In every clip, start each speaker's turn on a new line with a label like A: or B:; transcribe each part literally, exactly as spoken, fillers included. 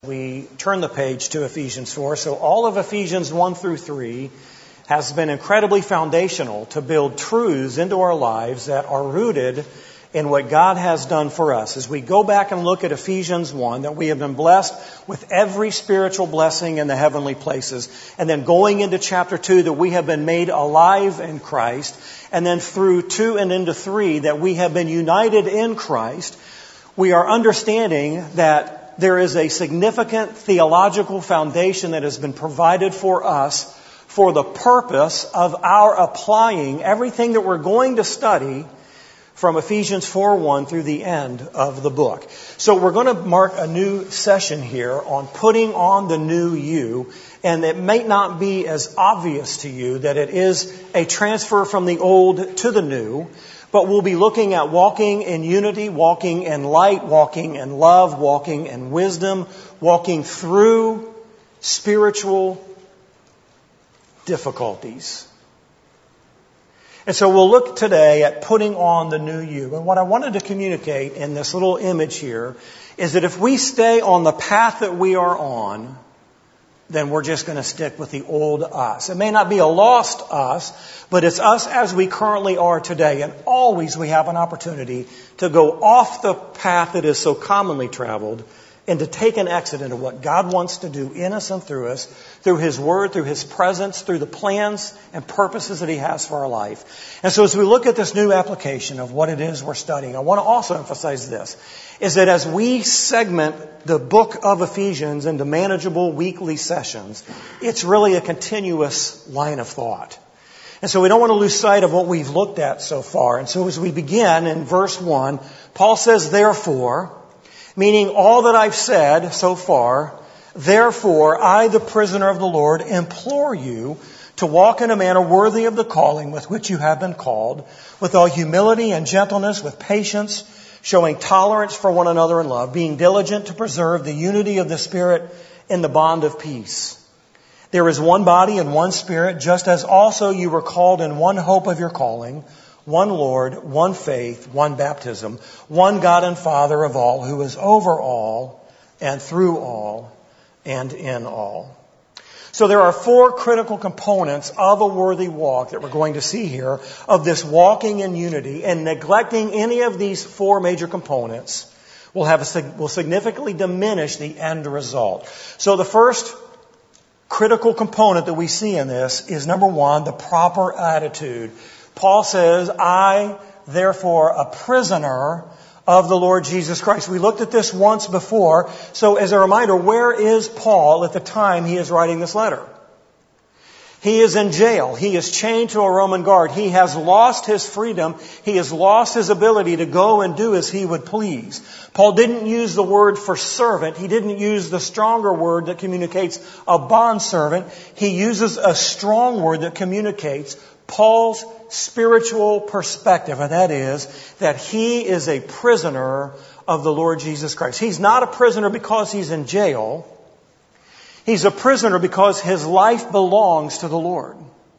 A: We turn the page to Ephesians four. So all of Ephesians one through three has been incredibly foundational to build truths into our lives that are rooted in what God has done for us. As we go back and look at Ephesians one, that we have been blessed with every spiritual blessing in the heavenly places. And then going into chapter two, that we have been made alive in Christ. And then through two and into three, that we have been united in Christ. We are understanding that there is a significant theological foundation that has been provided for us for the purpose of our applying everything that we're going to study from Ephesians four one through the end of the book. So we're going to mark a new session here on putting on the new you, and it may not be as obvious to you that it is a transfer from the old to the new. But we'll be looking at walking in unity, walking in light, walking in love, walking in wisdom, walking through spiritual difficulties. And so we'll look today at putting on the new you. And what I wanted to communicate in this little image here is that if we stay on the path that we are on, then we're just going to stick with the old us. It may not be a lost us, but it's us as we currently are today. And always we have an opportunity to go off the path that is so commonly traveled and to take an exit into what God wants to do in us and through us, through His Word, through His presence, through the plans and purposes that He has for our life. And so as we look at this new application of what it is we're studying, I want to also emphasize this, is that as we segment the book of Ephesians into manageable weekly sessions, it's really a continuous line of thought. And so we don't want to lose sight of what we've looked at so far. And so as we begin in verse one, Paul says, therefore, meaning all that I've said so far, therefore, I, the prisoner of the Lord, implore you to walk in a manner worthy of the calling with which you have been called, with all humility and gentleness, with patience, showing tolerance for one another in love, being diligent to preserve the unity of the Spirit in the bond of peace. There is one body and one Spirit, just as also you were called in one hope of your calling, one Lord, one faith, one baptism, one God and Father of all, who is over all and through all and in all. So there are four critical components of a worthy walk that we're going to see here of this walking in unity, and neglecting any of these four major components will have a, will significantly diminish the end result. So the first critical component that we see in this is, number one, the proper attitude. Paul says, I, therefore, a prisoner of the Lord Jesus Christ. We looked at this once before. So as a reminder, where is Paul at the time he is writing this letter? He is in jail. He is chained to a Roman guard. He has lost his freedom. He has lost his ability to go and do as he would please. Paul didn't use the word for servant. He didn't use the stronger word that communicates a bondservant. He uses a strong word that communicates Paul's spiritual perspective, and that is that he is a prisoner of the Lord Jesus Christ. He's not a prisoner because he's in jail. He's a prisoner because his life belongs to the Lord.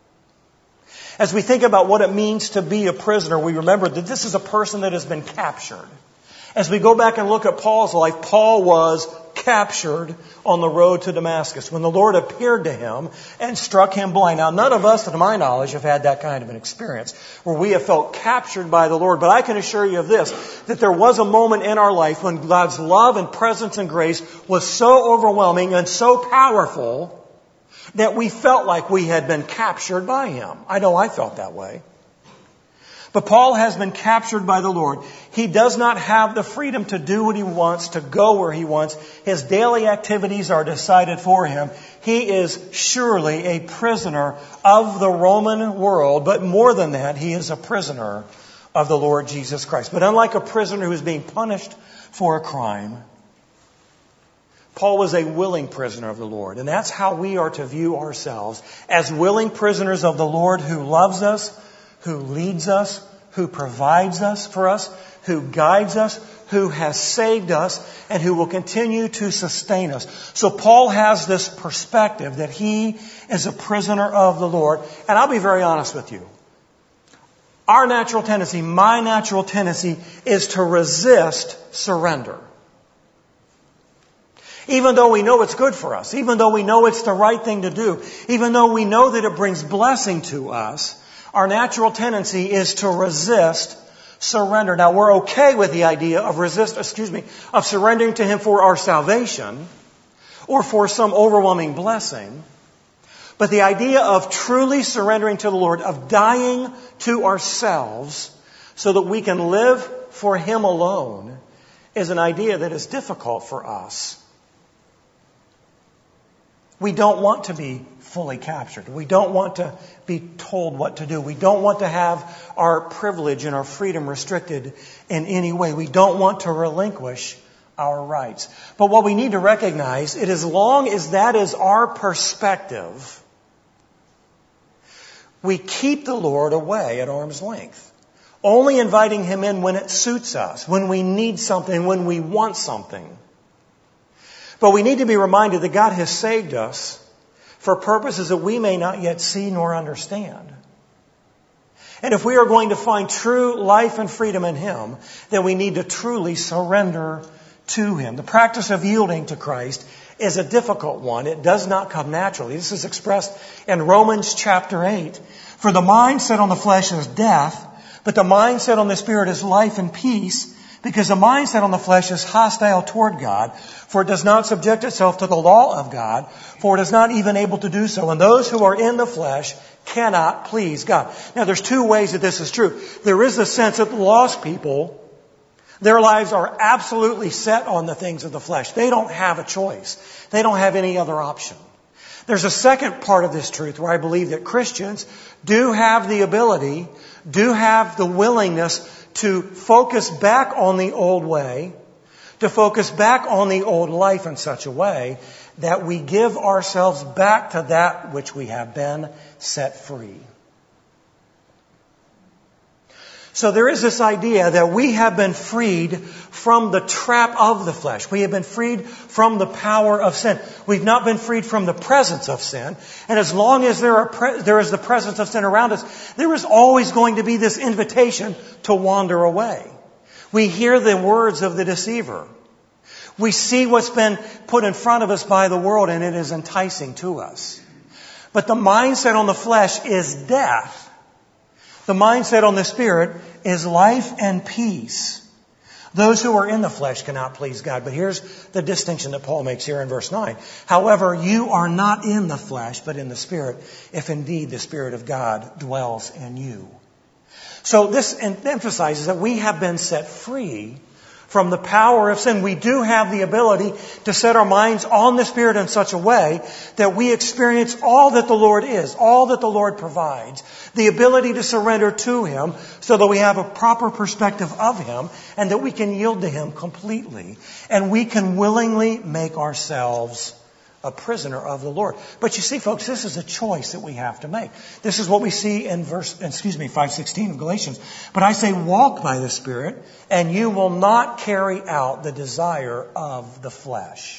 A: As we think about what it means to be a prisoner, we remember that this is a person that has been captured. As we go back and look at Paul's life, Paul was captured on the road to Damascus when the Lord appeared to him and struck him blind. Now, none of us, to my knowledge, have had that kind of an experience where we have felt captured by the Lord. But I can assure you of this, that there was a moment in our life when God's love and presence and grace was so overwhelming and so powerful that we felt like we had been captured by Him. I know I felt that way. But Paul has been captured by the Lord. He does not have the freedom to do what he wants, to go where he wants. His daily activities are decided for him. He is surely a prisoner of the Roman world, but more than that, he is a prisoner of the Lord Jesus Christ. But unlike a prisoner who is being punished for a crime, Paul was a willing prisoner of the Lord. And that's how we are to view ourselves, as willing prisoners of the Lord who loves us, who leads us, who provides us for us, who guides us, who has saved us, and who will continue to sustain us. So Paul has this perspective that he is a prisoner of the Lord. And I'll be very honest with you. Our natural tendency, my natural tendency, is to resist surrender. Even though we know it's good for us, even though we know it's the right thing to do, even though we know that it brings blessing to us, our natural tendency is to resist surrender. Now, we're okay with the idea of resist, excuse me, of surrendering to Him for our salvation or for some overwhelming blessing. But the idea of truly surrendering to the Lord, of dying to ourselves so that we can live for Him alone, is an idea that is difficult for us. We don't want to be fully captured. We don't want to be told what to do. We don't want to have our privilege and our freedom restricted in any way. We don't want to relinquish our rights. But what we need to recognize is as long as that is our perspective, we keep the Lord away at arm's length, only inviting Him in when it suits us, when we need something, when we want something. But we need to be reminded that God has saved us for purposes that we may not yet see nor understand. And if we are going to find true life and freedom in Him, then we need to truly surrender to Him. The practice of yielding to Christ is a difficult one. It does not come naturally. This is expressed in Romans chapter eight. For the mind set on the flesh is death, but the mind set on the Spirit is life and peace. Because the mind set on the flesh is hostile toward God, for it does not subject itself to the law of God, for it is not even able to do so. And those who are in the flesh cannot please God. Now, there's two ways that this is true. There is the sense that lost people, their lives are absolutely set on the things of the flesh. They don't have a choice. They don't have any other option. There's a second part of this truth where I believe that Christians do have the ability, do have the willingness to focus back on the old way, to focus back on the old life in such a way that we give ourselves back to that which we have been set free. So there is this idea that we have been freed from the trap of the flesh. We have been freed from the power of sin. We've not been freed from the presence of sin. And as long as there are pre- there is the presence of sin around us, there is always going to be this invitation to wander away. We hear the words of the deceiver. We see what's been put in front of us by the world, and it is enticing to us. But the mindset on the flesh is death. The mindset on the Spirit is life and peace. Those who are in the flesh cannot please God. But here's the distinction that Paul makes here in verse nine. However, you are not in the flesh, but in the Spirit, if indeed the Spirit of God dwells in you. So this emphasizes that we have been set free from the power of sin. We do have the ability to set our minds on the Spirit in such a way that we experience all that the Lord is, all that the Lord provides, the ability to surrender to Him so that we have a proper perspective of Him and that we can yield to Him completely. And we can willingly make ourselves a prisoner of the Lord. But you see, folks, this is a choice that we have to make. This is what we see in verse, excuse me, five sixteen of Galatians. But I say, walk by the Spirit, and you will not carry out the desire of the flesh.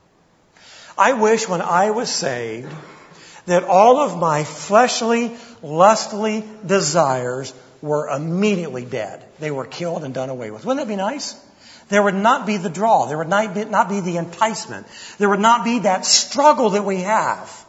A: I wish when I was saved that all of my fleshly, lustly desires were immediately dead. They were killed and done away with. Wouldn't that be nice? There would not be the draw. There would not be, not be the enticement. There would not be that struggle that we have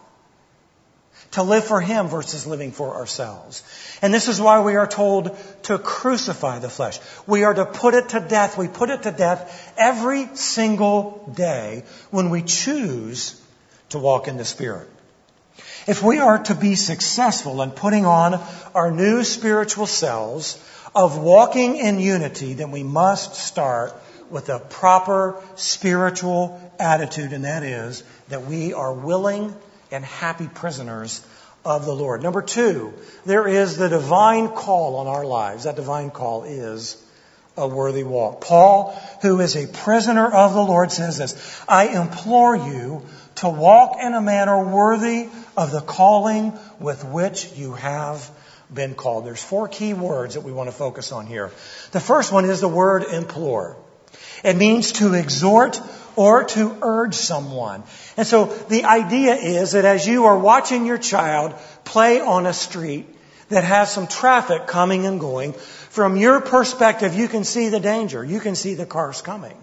A: to live for Him versus living for ourselves. And this is why we are told to crucify the flesh. We are to put it to death. We put it to death every single day when we choose to walk in the Spirit. If we are to be successful in putting on our new spiritual selves of walking in unity, then we must start with a proper spiritual attitude, and that is that we are willing and happy prisoners of the Lord. Number two, there is the divine call on our lives. That divine call is a worthy walk. Paul, who is a prisoner of the Lord, says this, I implore you to walk in a manner worthy of the calling with which you have been called. There's four key words that we want to focus on here. The first one is the word implore. It means to exhort or to urge someone. And so the idea is that as you are watching your child play on a street that has some traffic coming and going, from your perspective, you can see the danger. You can see the cars coming.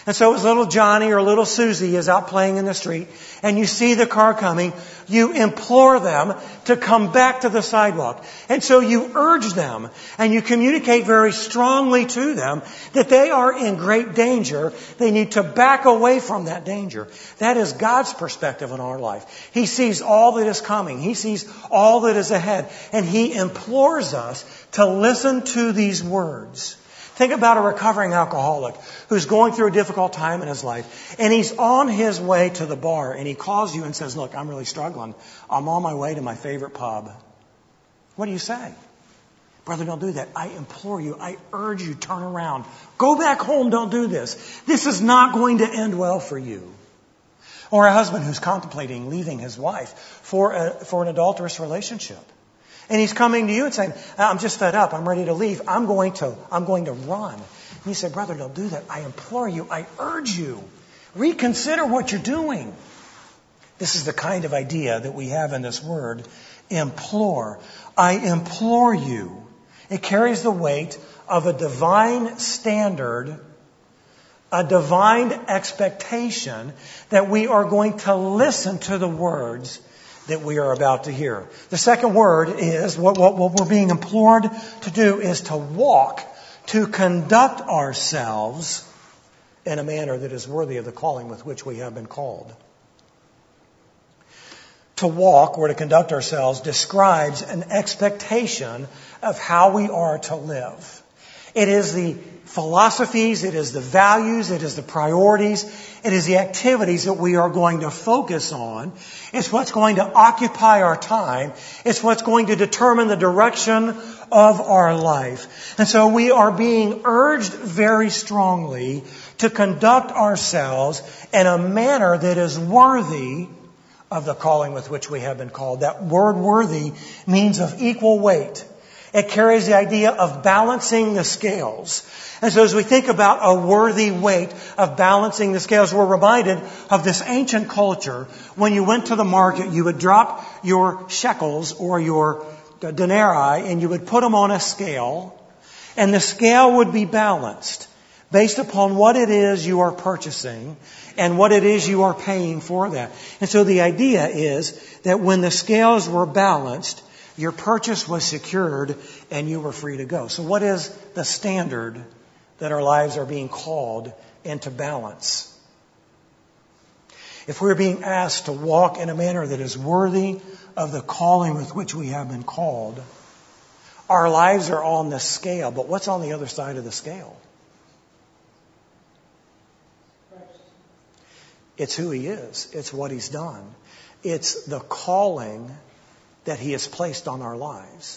A: And so as little Johnny or little Susie is out playing in the street and you see the car coming, you implore them to come back to the sidewalk. And so you urge them and you communicate very strongly to them that they are in great danger. They need to back away from that danger. That is God's perspective on our life. He sees all that is coming. He sees all that is ahead. And He implores us to listen to these words. Think about a recovering alcoholic who's going through a difficult time in his life, and he's on his way to the bar, and he calls you and says, look, I'm really struggling. I'm on my way to my favorite pub. What do you say? Brother, don't do that. I implore you. I urge you, turn around. Go back home. Don't do this. This is not going to end well for you. Or a husband who's contemplating leaving his wife for a, for an adulterous relationship. And he's coming to you and saying, I'm just fed up. I'm ready to leave. I'm going to, I'm going to run. And you say, brother, don't do that. I implore you. I urge you. Reconsider what you're doing. This is the kind of idea that we have in this word, implore. I implore you. It carries the weight of a divine standard, a divine expectation that we are going to listen to the words that we are about to hear. The second word is, what, what, what we're being implored to do is to walk, to conduct ourselves in a manner that is worthy of the calling with which we have been called. To walk or to conduct ourselves describes an expectation of how we are to live. It is the philosophies, it is the values, it is the priorities, it is the activities that we are going to focus on. It's what's going to occupy our time. It's what's going to determine the direction of our life. And so we are being urged very strongly to conduct ourselves in a manner that is worthy of the calling with which we have been called. That word worthy means of equal weight. It carries the idea of balancing the scales. And so as we think about a worthy weight of balancing the scales, we're reminded of this ancient culture. When you went to the market, you would drop your shekels or your denarii and you would put them on a scale, and the scale would be balanced based upon what it is you are purchasing and what it is you are paying for that. And so the idea is that when the scales were balanced, your purchase was secured and you were free to go. So what is the standard that our lives are being called into balance? If we're being asked to walk in a manner that is worthy of the calling with which we have been called, our lives are on the scale. But what's on the other side of the scale? It's who He is. It's what He's done. It's the calling that He has placed on our lives.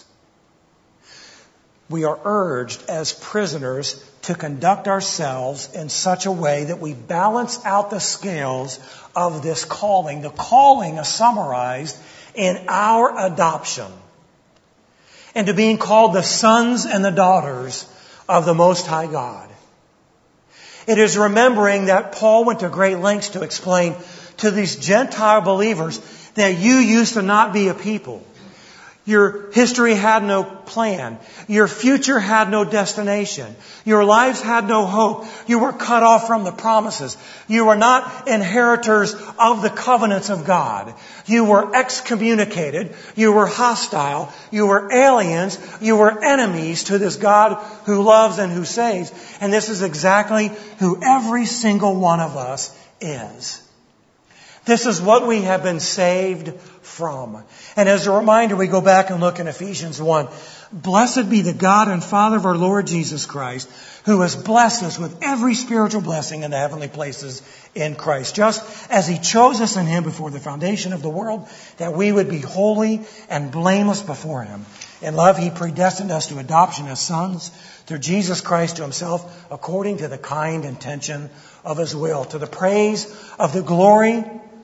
A: We are urged as prisoners to conduct ourselves in such a way that we balance out the scales of this calling. The calling is summarized in our adoption and to being called the sons and the daughters of the Most High God. It is remembering that Paul went to great lengths to explain to these Gentile believers that you used to not be a people. Your history had no plan. Your future had no destination. Your lives had no hope. You were cut off from the promises. You were not inheritors of the covenants of God. You were excommunicated. You were hostile. You were aliens. You were enemies to this God who loves and who saves. And this is exactly who every single one of us is. This is what we have been saved from. And as a reminder, we go back and look in Ephesians one. Blessed be the God and Father of our Lord Jesus Christ, who has blessed us with every spiritual blessing in the heavenly places in Christ, just as He chose us in Him before the foundation of the world, that we would be holy and blameless before Him. In love, He predestined us to adoption as sons through Jesus Christ to Himself, according to the kind intention of His will, to the praise of the glory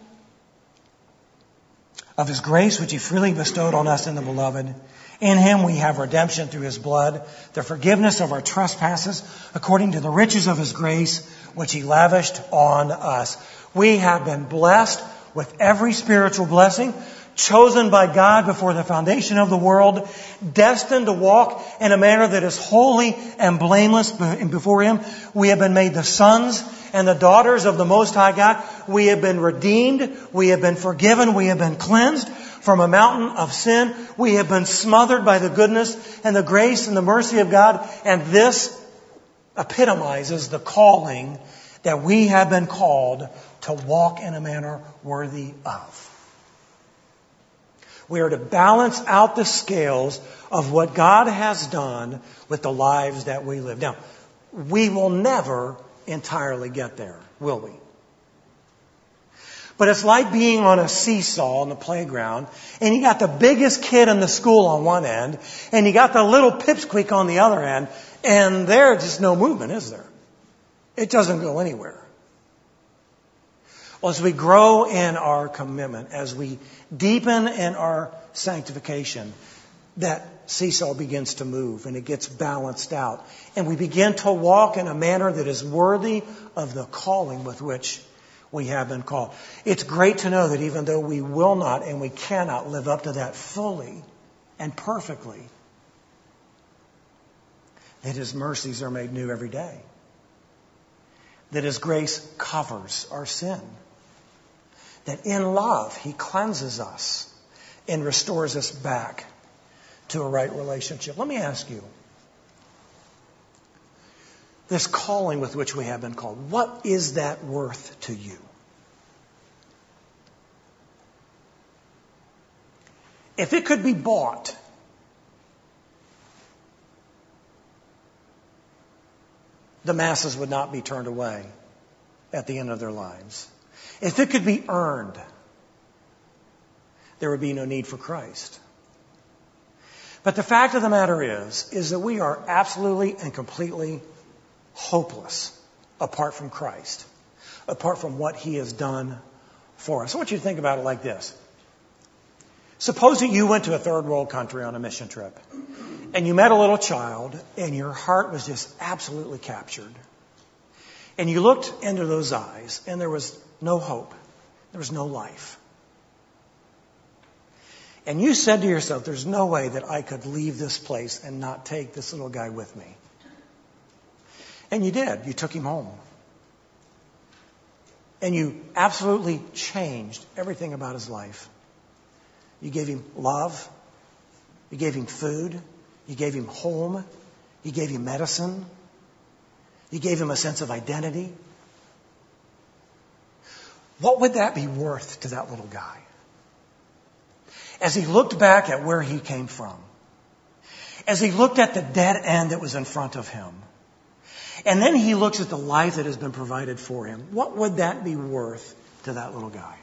A: of His grace, which He freely bestowed on us in the Beloved. In Him we have redemption through His blood, the forgiveness of our trespasses, according to the riches of His grace, which He lavished on us. We have been blessed with every spiritual blessing chosen by God before the foundation of the world, destined to walk in a manner that is holy and blameless before Him. We have been made the sons and the daughters of the Most High God. We have been redeemed. We have been forgiven. We have been cleansed from a mountain of sin. We have been smothered by the goodness and the grace and the mercy of God. And this epitomizes the calling that we have been called to walk in a manner worthy of. We are to balance out the scales of what God has done with the lives that we live. Now, we will never entirely get there, will we? But it's like being on a seesaw on the playground, and you got the biggest kid in the school on one end, and you got the little pipsqueak on the other end, and there's just no movement, is there? It doesn't go anywhere. Well, as we grow in our commitment, as we deepen in our sanctification, that seesaw begins to move and it gets balanced out. And we begin to walk in a manner that is worthy of the calling with which we have been called. It's great to know that even though we will not and we cannot live up to that fully and perfectly, that His mercies are made new every day. That His grace covers our sin. That in love He cleanses us and restores us back to a right relationship. Let me ask you, this calling with which we have been called, what is that worth to you? If it could be bought, the masses would not be turned away at the end of their lives. If it could be earned, there would be no need for Christ. But the fact of the matter is, is that we are absolutely and completely hopeless apart from Christ, apart from what He has done for us. I want you to think about it like this. Suppose that you went to a third world country on a mission trip, and you met a little child, and your heart was just absolutely captured. And you looked into those eyes, and there was no hope. There was no life. And you said to yourself, there's no way that I could leave this place and not take this little guy with me. And you did. You took him home. And you absolutely changed everything about his life. You gave him love. You gave him food. You gave him home. You gave him medicine. You gave him a sense of identity. What would that be worth to that little guy? As he looked back at where he came from, as he looked at the dead end that was in front of him, and then he looks at the life that has been provided for him, what would that be worth to that little guy?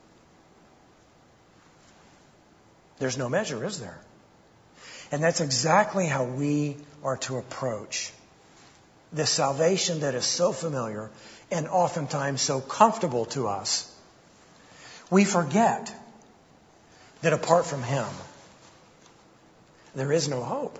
A: There's no measure, is there? And that's exactly how we are to approach this salvation that is so familiar and oftentimes so comfortable to us. We forget that apart from Him, there is no hope.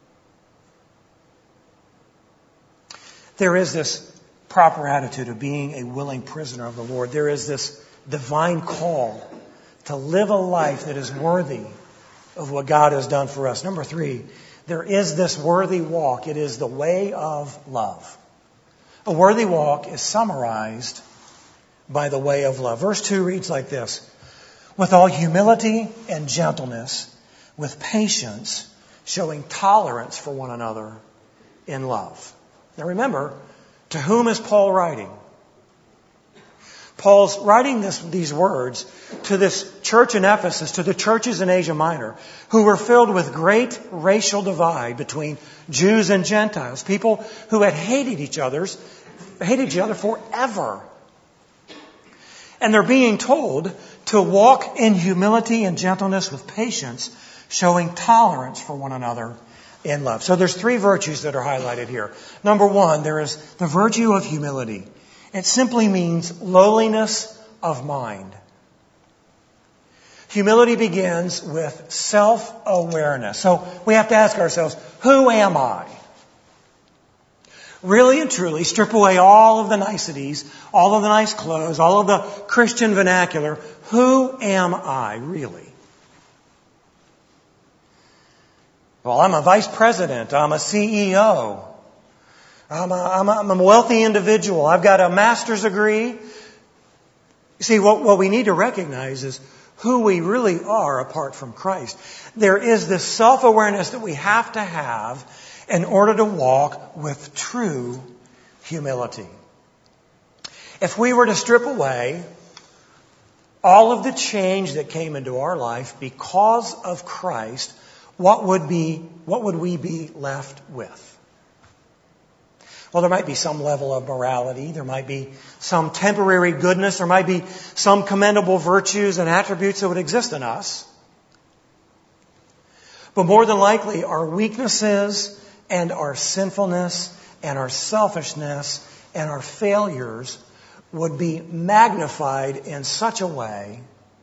A: There is this proper attitude of being a willing prisoner of the Lord. There is this divine call to live a life that is worthy of what God has done for us. Number three, there is this worthy walk. It is the way of love. A worthy walk is summarized by the way of love. Verse two reads like this: with all humility and gentleness, with patience, showing tolerance for one another in love. Now remember, to whom is Paul writing? Paul's writing this, these words to this church in Ephesus, to the churches in Asia Minor, who were filled with great racial divide between Jews and Gentiles, people who had hated each other's, hated each other forever. And they're being told to walk in humility and gentleness with patience, showing tolerance for one another in love. So there's three virtues that are highlighted here. Number one, there is the virtue of humility. It simply means lowliness of mind. Humility begins with self-awareness. So we have to ask ourselves, who am I? Really and truly strip away all of the niceties, all of the nice clothes, all of the Christian vernacular. Who am I, really? Well, I'm a vice president. I'm a C E O. I'm a, I'm a, I'm a wealthy individual. I've got a master's degree. You see, what, what we need to recognize is who we really are apart from Christ. There is this self-awareness that we have to have in order to walk with true humility. If we were to strip away all of the change that came into our life because of Christ, what would be, what would we be left with? Well, there might be some level of morality. There might be some temporary goodness. There might be some commendable virtues and attributes that would exist in us. But more than likely, our weaknesses and our sinfulness and our selfishness and our failures would be magnified in such a way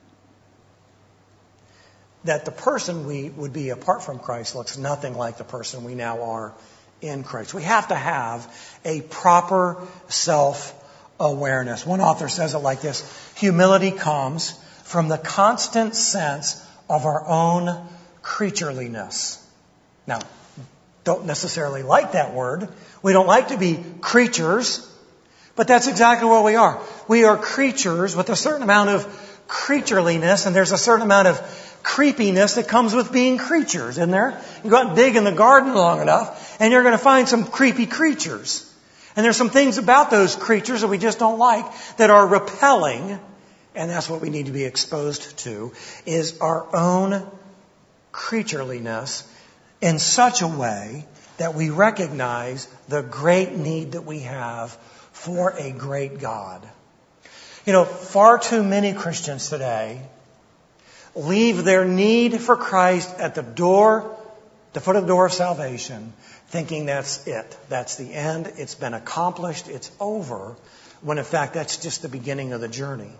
A: that the person we would be apart from Christ looks nothing like the person we now are in Christ. We have to have a proper self-awareness. One author says it like this: humility comes from the constant sense of our own creatureliness. Now, don't necessarily like that word. We don't like to be creatures, but that's exactly what we are. We are creatures with a certain amount of creatureliness, and there's a certain amount of creepiness that comes with being creatures, isn't there? You go out and dig in the garden long enough, and you're going to find some creepy creatures. And there's some things about those creatures that we just don't like that are repelling, and that's what we need to be exposed to, is our own creatureliness in such a way that we recognize the great need that we have for a great God. You know, far too many Christians today leave their need for Christ at the door, the foot of the door of salvation, thinking that's it. That's the end. It's been accomplished. It's over. When in fact, that's just the beginning of the journey.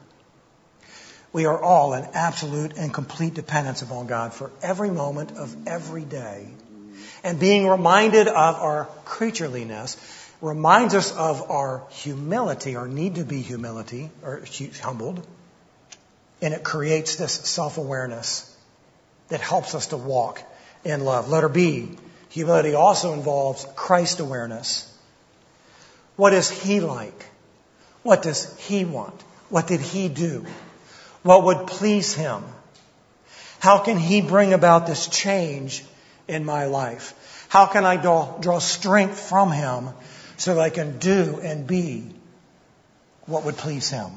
A: We are all in absolute and complete dependence upon God for every moment of every day. And being reminded of our creatureliness reminds us of our humility, our need to be humility, or humbled. And it creates this self-awareness that helps us to walk in love. Letter B, humility also involves Christ awareness. What is He like? What does He want? What did He do? What would please Him? How can He bring about this change in my life? How can I draw, draw strength from Him so that I can do and be what would please Him?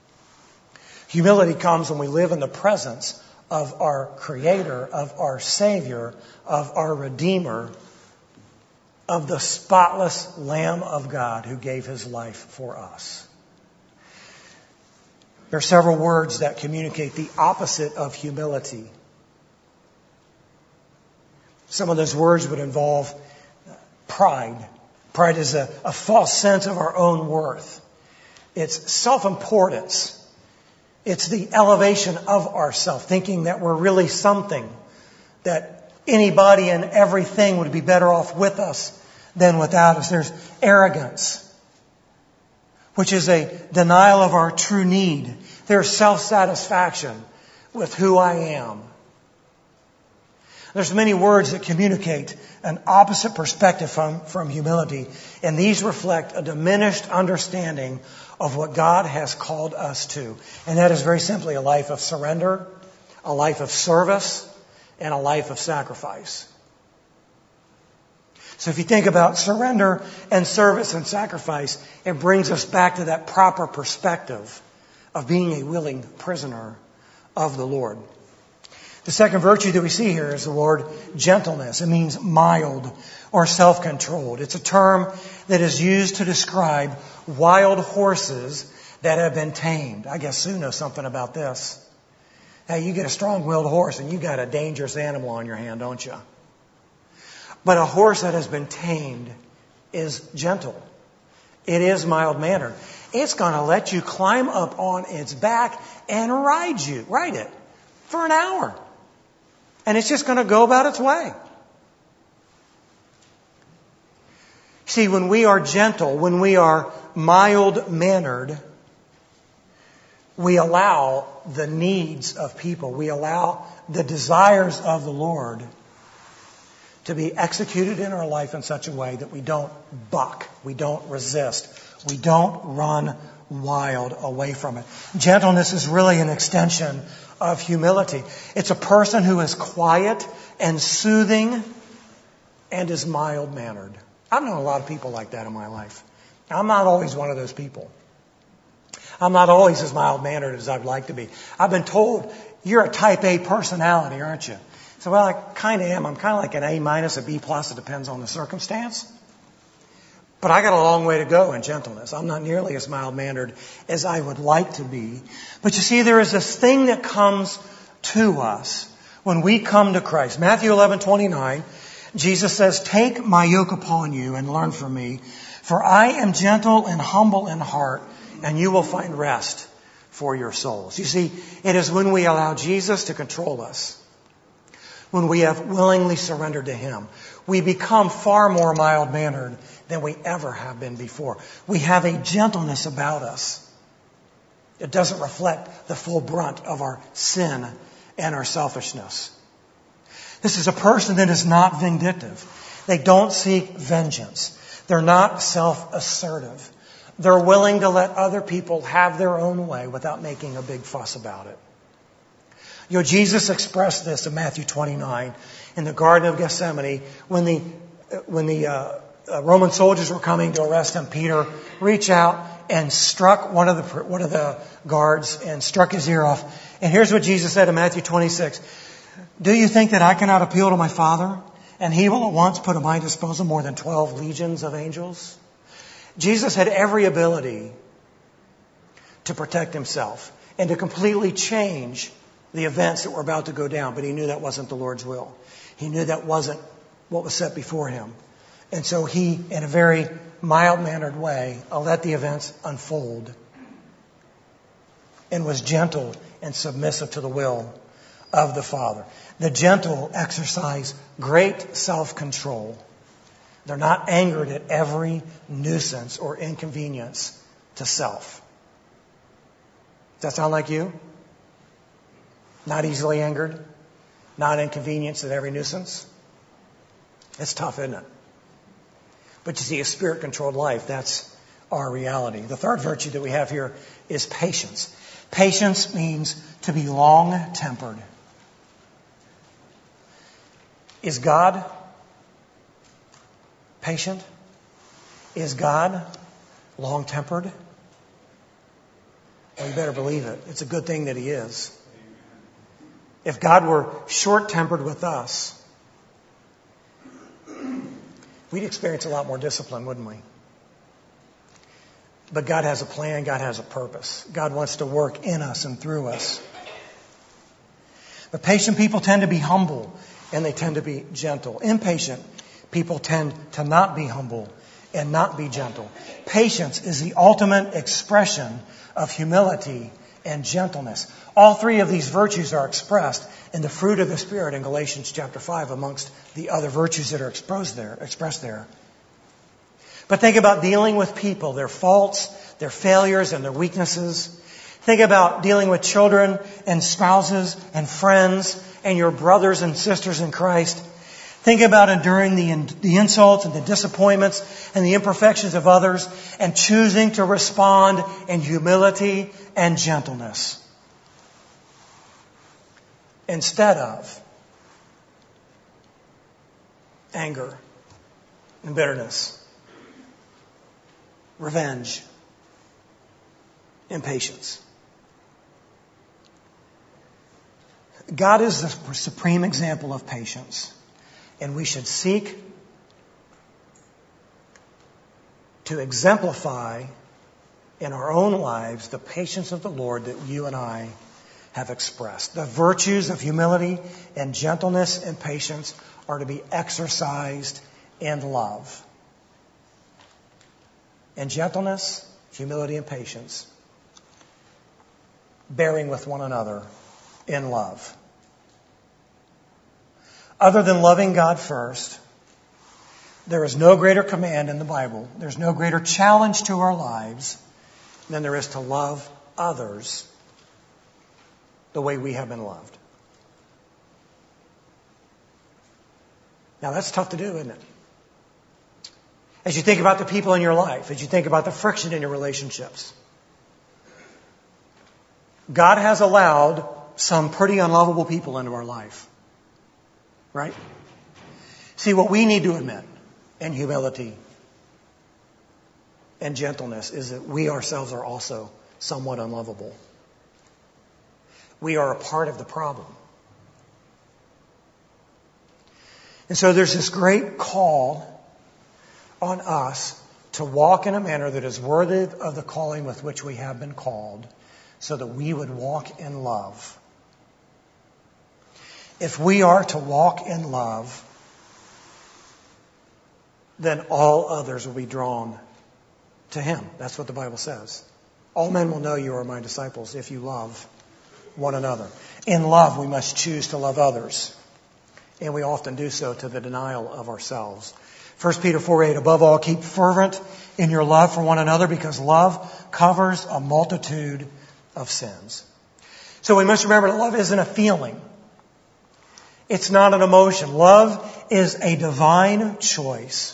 A: Humility comes when we live in the presence of our Creator, of our Savior, of our Redeemer, of the spotless Lamb of God who gave His life for us. There are several words that communicate the opposite of humility. Some of those words would involve pride. Pride is a, a false sense of our own worth. It's self-importance. It's the elevation of ourself, thinking that we're really something, that anybody and everything would be better off with us than without us. There's arrogance, which is a denial of our true need. There's self-satisfaction with who I am. There's many words that communicate an opposite perspective from, from humility, and these reflect a diminished understanding of what God has called us to. And that is very simply a life of surrender, a life of service, and a life of sacrifice. So if you think about surrender and service and sacrifice, it brings us back to that proper perspective of being a willing prisoner of the Lord. The second virtue that we see here is the word gentleness. It means mild or self-controlled. It's a term that is used to describe wild horses that have been tamed. I guess Sue knows something about this. Hey, you get a strong-willed horse and you got a dangerous animal on your hand, don't you? But a horse that has been tamed is gentle. It is mild-mannered. It's going to let you climb up on its back and ride you, ride it for an hour. And it's just going to go about its way. See, when we are gentle, when we are mild-mannered, we allow the needs of people, we allow the desires of the Lord to be executed in our life in such a way that we don't buck, we don't resist, we don't run wild away from it. Gentleness is really an extension of humility. It's a person who is quiet and soothing and is mild-mannered. I've known a lot of people like that in my life. I'm not always one of those people. I'm not always as mild-mannered as I'd like to be. I've been told, you're a type A personality, aren't you? So, well, I kind of am. I'm kind of like an A minus, a B plus. It depends on the circumstance. But I got a long way to go in gentleness. I'm not nearly as mild-mannered as I would like to be. But you see, there is this thing that comes to us when we come to Christ. Matthew eleven twenty-nine, Jesus says, "Take my yoke upon you and learn from me, for I am gentle and humble in heart, and you will find rest for your souls." You see, it is when we allow Jesus to control us, when we have willingly surrendered to Him, we become far more mild-mannered than we ever have been before. We have a gentleness about us. It doesn't reflect the full brunt of our sin and our selfishness. This is a person that is not vindictive. They don't seek vengeance. They're not self-assertive. They're willing to let other people have their own way without making a big fuss about it. You know, Jesus expressed this in Matthew twenty-nine in the Garden of Gethsemane when the when the uh, uh, Roman soldiers were coming to arrest him. Peter reached out and struck one of the one of the guards and struck his ear off. And here's what Jesus said in Matthew twenty-six: "Do you think that I cannot appeal to my Father, and He will at once put at my disposal more than twelve legions of angels?" Jesus had every ability to protect Himself and to completely change the events that were about to go down, but He knew that wasn't the Lord's will. He knew that wasn't what was set before Him. And so He, in a very mild-mannered way, let the events unfold and was gentle and submissive to the will of the Father. The gentle exercise great self-control. They're not angered at every nuisance or inconvenience to self. Does that sound like you? Not easily angered? Not inconvenienced at every nuisance? It's tough, isn't it? But you see, a spirit-controlled life, that's our reality. The third virtue that we have here is patience. Patience means to be long-tempered. Is God patient? Is God long-tempered? Well, you better believe it. It's a good thing that He is. If God were short-tempered with us, we'd experience a lot more discipline, wouldn't we? But God has a plan. God has a purpose. God wants to work in us and through us. But patient people tend to be humble, and they tend to be gentle. Impatient people tend to not be humble and not be gentle. Patience is the ultimate expression of humility and gentleness. All three of these virtues are expressed in the fruit of the Spirit in Galatians chapter five, amongst the other virtues that are exposed there, expressed there. But think about dealing with people, their faults, their failures, and their weaknesses. Think about dealing with children and spouses and friends and your brothers and sisters in Christ. Think about enduring the, the insults and the disappointments and the imperfections of others and choosing to respond in humility and gentleness instead of anger and bitterness, revenge, impatience. God is the supreme example of patience. And we should seek to exemplify in our own lives the patience of the Lord that you and I have expressed. The virtues of humility and gentleness and patience are to be exercised in love. And gentleness, humility, and patience, bearing with one another in love. Other than loving God first, there is no greater command in the Bible, there's no greater challenge to our lives than there is to love others the way we have been loved. Now that's tough to do, isn't it? As you think about the people in your life, as you think about the friction in your relationships, God has allowed some pretty unlovable people into our life. Right? See, what we need to admit in humility and gentleness is that we ourselves are also somewhat unlovable. We are a part of the problem. And so there's this great call on us to walk in a manner that is worthy of the calling with which we have been called, so that we would walk in love. If we are to walk in love, then all others will be drawn to Him. That's what the Bible says. All men will know you are my disciples if you love one another. In love, we must choose to love others. And we often do so to the denial of ourselves. First Peter four eight, above all, keep fervent in your love for one another, because love covers a multitude of sins. So we must remember that love isn't a feeling. It's not an emotion. Love is a divine choice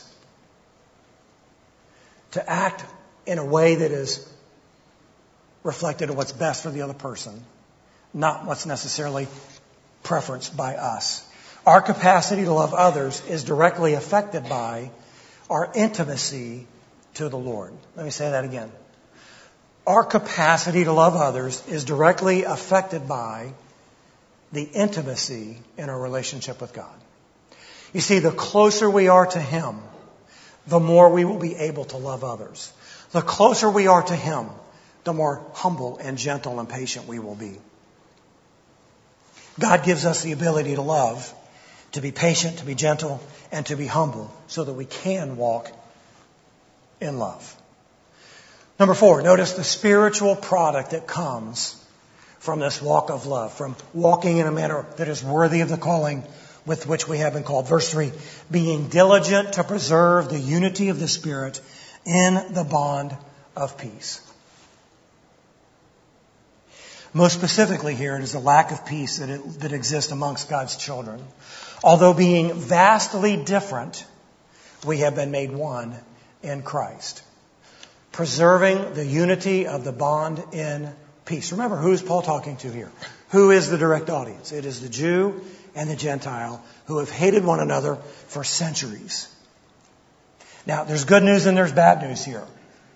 A: to act in a way that is reflected in what's best for the other person, not what's necessarily preferenced by us. Our capacity to love others is directly affected by our intimacy to the Lord. Let me say that again. Our capacity to love others is directly affected by the intimacy in our relationship with God. You see, the closer we are to Him, the more we will be able to love others. The closer we are to Him, the more humble and gentle and patient we will be. God gives us the ability to love, to be patient, to be gentle, and to be humble, so that we can walk in love. Number four, notice the spiritual product that comes from this walk of love, from walking in a manner that is worthy of the calling with which we have been called. Verse three, being diligent to preserve the unity of the Spirit in the bond of peace. Most specifically here, it is the lack of peace that, it, that exists amongst God's children. Although being vastly different, we have been made one in Christ. Preserving the unity of the bond in peace. Remember, who is Paul talking to here? Who is the direct audience? It is the Jew and the Gentile who have hated one another for centuries. Now, there's good news and there's bad news here.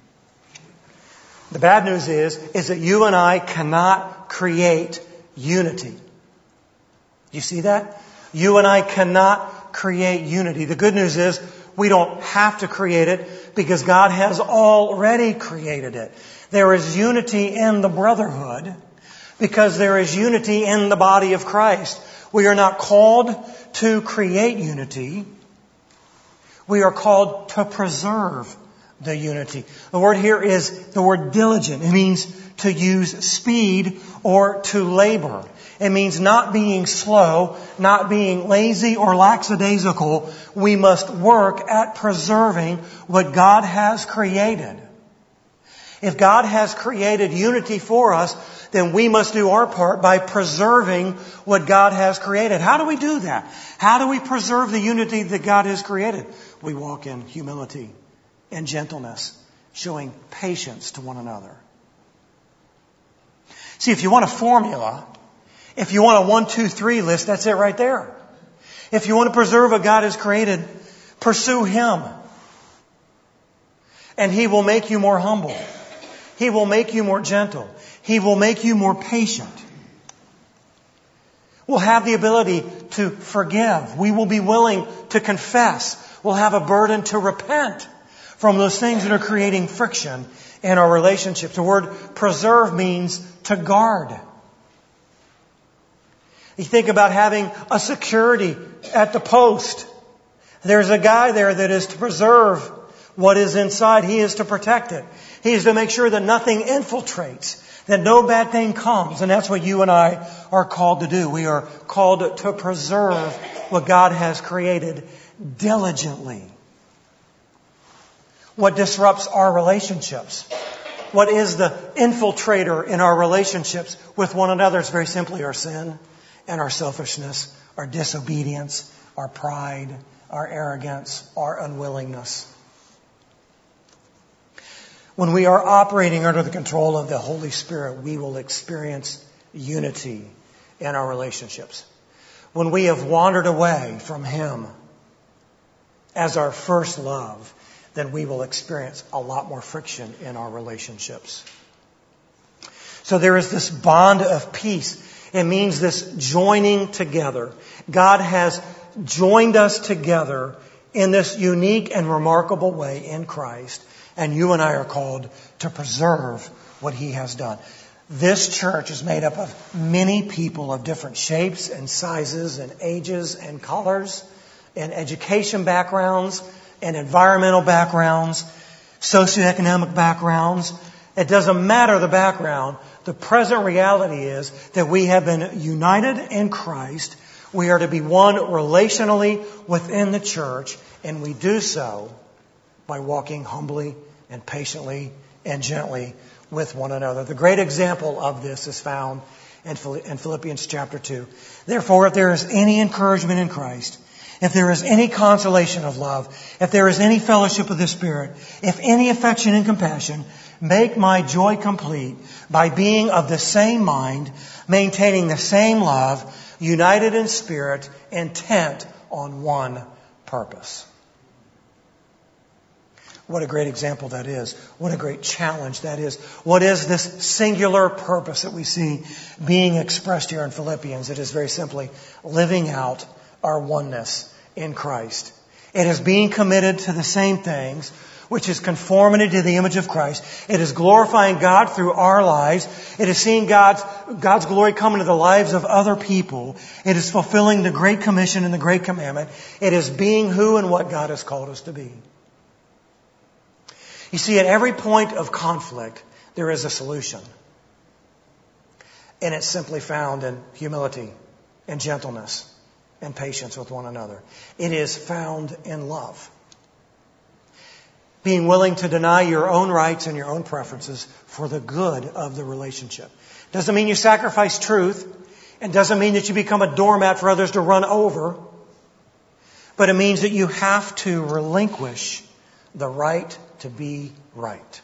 A: The bad news is, is that you and I cannot create unity. Do you see that? You and I cannot create unity. The good news is, we don't have to create it because God has already created it. There is unity in the brotherhood because there is unity in the body of Christ. We are not called to create unity. We are called to preserve the unity. The word here is the word diligent. It means to use speed or to labor. It means not being slow, not being lazy or lackadaisical. We must work at preserving what God has created. If God has created unity for us, then we must do our part by preserving what God has created. How do we do that? How do we preserve the unity that God has created? We walk in humility and gentleness, showing patience to one another. See, if you want a formula, if you want a one, two, three list, that's it right there. If you want to preserve what God has created, pursue Him. And He will make you more humble. He will make you more gentle. He will make you more patient. We'll have the ability to forgive. We will be willing to confess. We'll have a burden to repent from those things that are creating friction in our relationships. The word preserve means to guard. You think about having a security at the post. There's a guy there that is to preserve what is inside. He is to protect it. He is to make sure that nothing infiltrates, that no bad thing comes. And that's what you and I are called to do. We are called to preserve what God has created diligently. What disrupts our relationships? What is the infiltrator in our relationships with one another? It's very simply our sin and our selfishness, our disobedience, our pride, our arrogance, our unwillingness. When we are operating under the control of the Holy Spirit, we will experience unity in our relationships. When we have wandered away from Him as our first love, then we will experience a lot more friction in our relationships. So there is this bond of peace. It means this joining together. God has joined us together in this unique and remarkable way in Christ. And you and I are called to preserve what He has done. This church is made up of many people of different shapes and sizes and ages and colors and education backgrounds and environmental backgrounds, socioeconomic backgrounds. It doesn't matter the background. The present reality is that we have been united in Christ. We are to be one relationally within the church, and we do so by walking humbly and patiently and gently with one another. The great example of this is found in Philippians chapter two. Therefore, if there is any encouragement in Christ, if there is any consolation of love, if there is any fellowship of the Spirit, if any affection and compassion, make my joy complete by being of the same mind, maintaining the same love, united in spirit, intent on one purpose. What a great example that is. What a great challenge that is. What is this singular purpose that we see being expressed here in Philippians? It is very simply living out our oneness in Christ. It is being committed to the same things, which is conformity to the image of Christ. It is glorifying God through our lives. It is seeing God's, God's glory come into the lives of other people. It is fulfilling the Great Commission and the Great Commandment. It is being who and what God has called us to be. You see, at every point of conflict, there is a solution. And it's simply found in humility and gentleness and patience with one another. It is found in love. Being willing to deny your own rights and your own preferences for the good of the relationship. Doesn't mean you sacrifice truth, and doesn't mean that you become a doormat for others to run over. But it means that you have to relinquish the right to be right.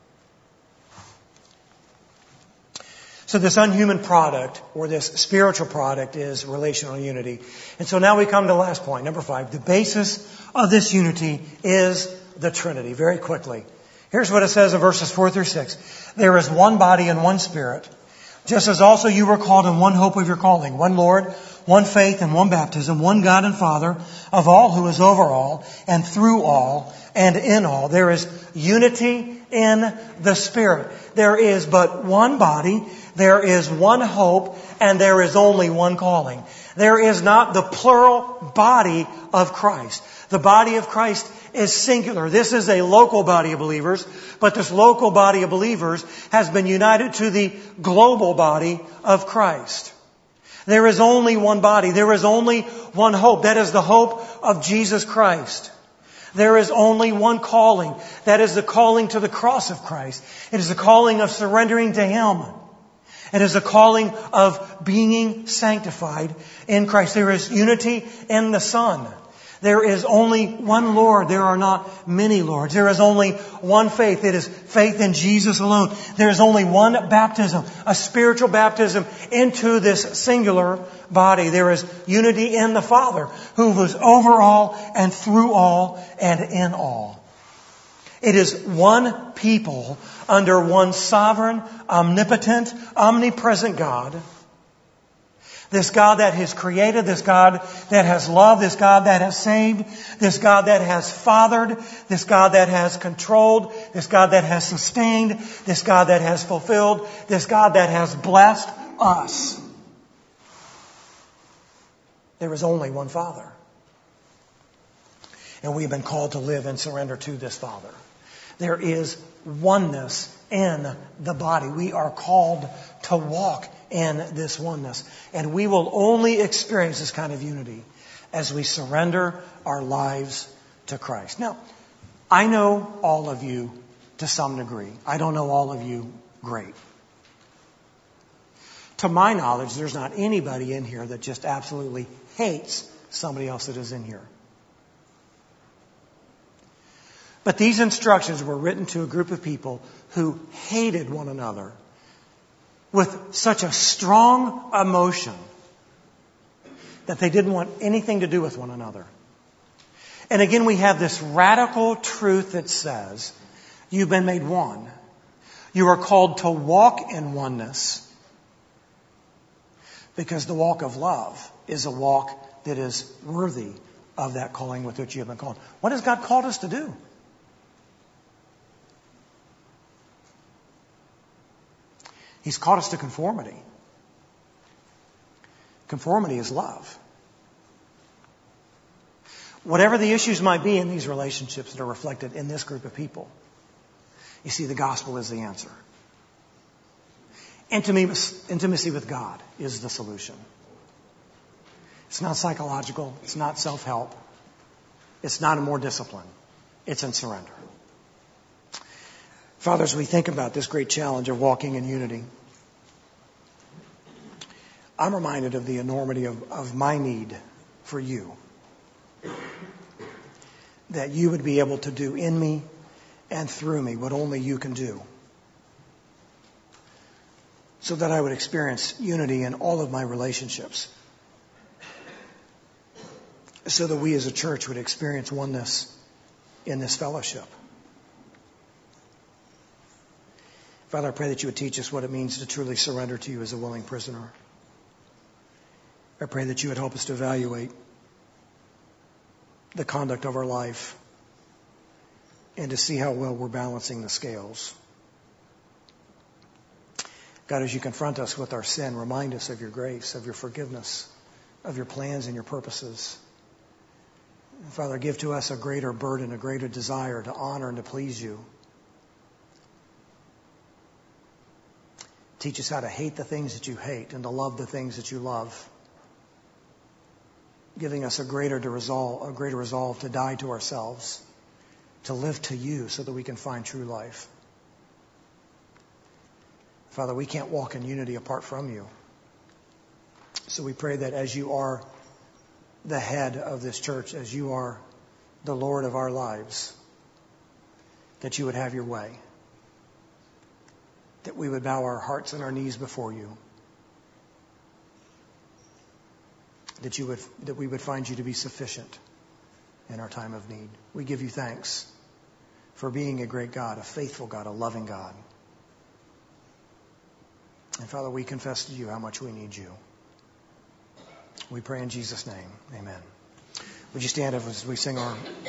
A: So this unhuman product, or this spiritual product, is relational unity. And so now we come to the last point, number five. The basis of this unity is the Trinity. Very quickly. Here's what it says in verses four through six. There is one body and one Spirit, just as also you were called in one hope of your calling, one Lord, one faith and one baptism, one God and Father of all, who is over all and through all and in all. There is unity in the Spirit. There is but one body, there is one hope, and there is only one calling. There is not the plural body of Christ. The body of Christ is singular. This is a local body of believers, but this local body of believers has been united to the global body of Christ. There is only one body. There is only one hope. That is the hope of Jesus Christ. There is only one calling. That is the calling to the cross of Christ. It is the calling of surrendering to Him. It is a calling of being sanctified in Christ. There is unity in the Son. There is only one Lord. There are not many Lords. There is only one faith. It is faith in Jesus alone. There is only one baptism, a spiritual baptism into this singular body. There is unity in the Father, who was over all and through all and in all. It is one people under one sovereign, omnipotent, omnipresent God. This God that has created, this God that has loved, this God that has saved, this God that has fathered, this God that has controlled, this God that has sustained, this God that has fulfilled, this God that has blessed us. There is only one Father. And we have been called to live and surrender to this Father. There is oneness in the body. We are called to walk in this oneness. And we will only experience this kind of unity as we surrender our lives to Christ. Now, I know all of you to some degree. I don't know all of you great. To my knowledge, there's not anybody in here that just absolutely hates somebody else that is in here. But these instructions were written to a group of people who hated one another with such a strong emotion that they didn't want anything to do with one another. And again, we have this radical truth that says, you've been made one. You are called to walk in oneness, because the walk of love is a walk that is worthy of that calling with which you have been called. What has God called us to do? He's called us to conformity. Conformity is love. Whatever the issues might be in these relationships that are reflected in this group of people, you see, the gospel is the answer. Intimacy with God is the solution. It's not psychological. It's not self-help. It's not more discipline. It's in surrender. Father, as we think about this great challenge of walking in unity, I'm reminded of the enormity of, of my need for you. That you would be able to do in me and through me what only you can do. So that I would experience unity in all of my relationships. So that we as a church would experience oneness in this fellowship. Father, I pray that you would teach us what it means to truly surrender to you as a willing prisoner. I pray that you would help us to evaluate the conduct of our life and to see how well we're balancing the scales. God, as you confront us with our sin, remind us of your grace, of your forgiveness, of your plans and your purposes. And Father, give to us a greater burden, a greater desire to honor and to please you. Teach us how to hate the things that you hate and to love the things that you love. Giving us a greater to resolve, a greater resolve to die to ourselves, to live to you so that we can find true life. Father, we can't walk in unity apart from you. So we pray that as you are the head of this church, as you are the Lord of our lives, that you would have your way. That we would bow our hearts and our knees before you. That you would, that we would find you to be sufficient in our time of need. We give you thanks for being a great God, a faithful God, a loving God. And Father, we confess to you how much we need you. We pray in Jesus' name. Amen. Would you stand up as we sing our